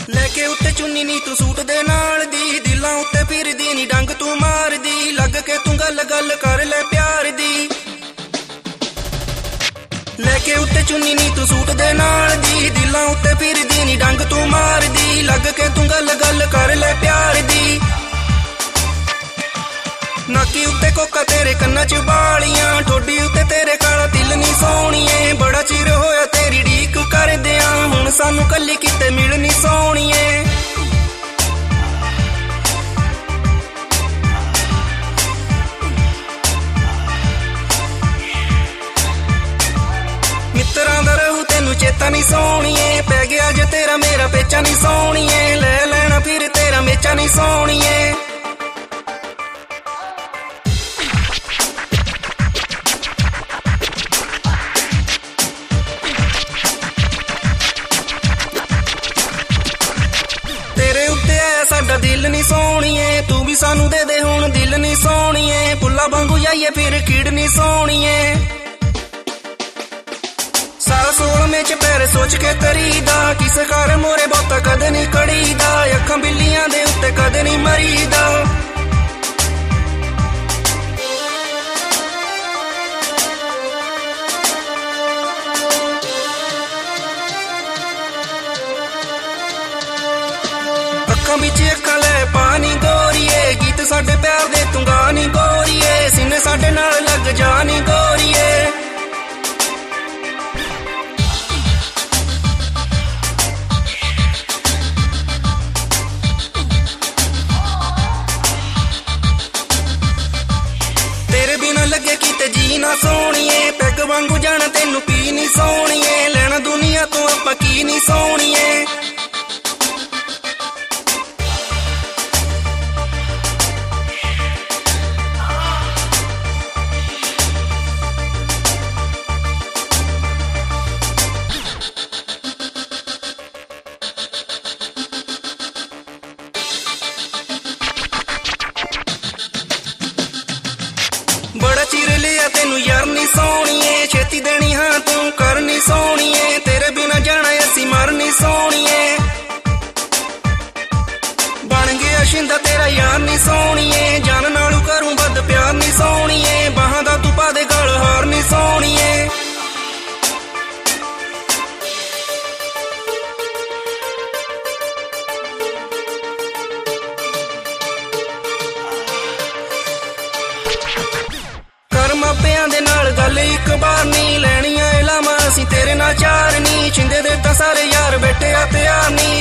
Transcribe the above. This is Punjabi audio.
ਲੈਕੇ ਉੱਤੇ ਚੁੰਨੀ ਨੀ ਤੂੰ ਸੂਟ ਦੇ ਨਾਲ ਦੀ, ਦਿਲਾਂ ਉੱਤੇ ਫਿਰਦੀ ਨੀ ਡੰਗ ਤੂੰ ਮਾਰਦੀ, ਲੱਗ ਕੇ ਤੂੰ ਗੱਲ ਗੱਲ ਕਰ ਲੈ ਪਿਆਰ ਦੀ। ਲੈਕੇ ਉੱਤੇ ਚੁੰਨੀ ਨੀ ਤੂੰ ਸੂਟ ਦੇ ਨਾਲ ਦੀ, ਦਿਲਾਂ ਉੱਤੇ ਫਿਰਦੀ ਨੀ ਡੰਗ ਤੂੰ ਮਾਰਦੀ, ਲੱਗ ਕੇ ਤੂੰ ਗੱਲ ਗੱਲ ਕਰ ਲੈ ਪਿਆਰ ਦੀ। ਨਾਕੀ ਉੱਤੇ ਕੋਕਾ ਤੇਰੇ ਕੰਨਾਂ 'ਚ ਬਾਲੀਆਂ, ਠੋਡੀ ਉੱਤੇ ਤੇਰੇ ਕਾਲਾ ਤਿਲ ਨੀ ਸੋਹਣੀਏ, ਬੜਾ ਚਿਰ ਹੋਇਆ ਤੇਰੀ ਢੀਕ ਕਰਦਿਆਂ, ਹੁਣ ਸਾਨੂੰ ਕੱਲੀ ਕਿਤੇ ਮਿਲਣੀ ਸੋਹਣੀਏ। ਮਿੱਤਰਾਂ ਦਾ ਰਹੂ ਤੈਨੂੰ ਚੇਤਾ ਨੀ ਸੋਹਣੀਏ, ਪੈ ਗਿਆ ਜੇ ਤੇਰਾ ਮੇਰਾ ਪੇਚਾ ਨੀ ਸੋਹਣੀਏ, ਲੈ ਲੈਣਾ ਫਿਰ ਤੇਰਾ ਮੇਚਾ ਨੀ ਸੋਹਣੀਏ। ਤੇਰੇ ਉੱਤੇ ਆਇਆ ਸਾਡਾ ਦਿਲ ਨੀ ਸੋਹਣੀਏ, ਤੂੰ ਵੀ ਸਾਨੂੰ ਦੇ ਦੇ ਹੁਣ ਦਿਲ ਨੀ ਸੋਹਣੀਏ, ਪੁੱਲਾ ਵਾਂਗੂ ਜਾਈਏ ਫਿਰ ਕੀੜ ਨੀ ਸੋਹਣੀਏ। ਸਾਰਾ ਸੋਲਮੇ ਚ ਪੈਰ ਸੋਚ ਕੇ ਤਰੀਦਾ, ਕਿਸੇ ਘਰ ਮੋਰੇ ਬਹੁਤਾ ਕਦੇ ਨੀ ਕੜੀਦਾ, ਅੱਖਾਂ ਬਿੱਲੀਆਂ ਦੇ ਉੱਤੇ ਕਦੇ ਨੀ ਮਰੀਦਾ। ਅੱਖਾਂ ਵਿੱਚ ਅੱਖਾਂ ਲੈ ਪਾਣੀ ਗੋਰੀਏ, ਗੀਤ ਸਾਡੇ ਪਿਆਰ ਦੇ ਤੂੰ ਗਾ ਨੀ ਗੋਰੀਏ, ਸੀਨੇ ਸਾਡੇ ਨਾਲ ਲੱਗ ਜਾ ਨੀ ਗੋਰੀਏ। ਤੇਰੇ ਬਿਨਾਂ ਲੱਗੇ ਕਿਤੇ ਜੀ ਨਾ ਸੋਹਣੀਏ, ਪੈਗ ਵਾਂਗੂ ਜਾਣਾ ਤੈਨੂੰ ਪੀ ਨੀ ਸੋਹਣੀਏ, ਲੈਣਾ ਦੁਨੀਆ ਤੋਂ ਆਪਾਂ ਕੀ ਨੀ ਸੋਹਣੀਏ। ਬੜਾ ਚਿਰ ਲਿਆ ਤੈਨੂੰ ਯਾਰ ਨੀ ਸੋਹਣੀਏ, ਛੇਤੀ ਦੇਣੀ ਹਾਂ ਤੂੰ ਕਰਨੀ ਸੋਹਣੀਏ, ਤੇਰੇ ਬਿਨਾਂ ਜਾਣਾ ਅਸੀਂ ਮਰਨੀ ਸੋਹਣੀਏ। ਬਣ ਗਿਆ ਸ਼ਿੰਦਾ ਤੇਰਾ ਯਾਰ ਨੀ ਸੋਹਣੀਏ, ਜਾਨ ਨਾਲੋਂ ਕਰੂੰ ਵੱਧ ਪਿਆਰ ਨੀ ਸੋਹਣੀਏ, ਬਾਹਾਂ ਦਾ ਤੂੰ ਪਾ ਦੇ ਗਲ ਹਾਰ ਨੀ ਸੋਹਣੀਏ। ਮਾਪਿਆਂ ਦੇ ਨਾਲ ਗੱਲ ਇੱਕ ਵਾਰ ਨੀ, ਲੈਣੀਆਂ ਇਲਾਵਾਂ ਅਸੀਂ ਤੇਰੇ ਨਾਲ ਚਾਰ ਨੀ, ਛਿੰਦੇ ਦੇ ਤਾਂ ਸਾਰੇ ਯਾਰ ਬੈਠੇ ਆ ਤਿਆਰ ਨੀ,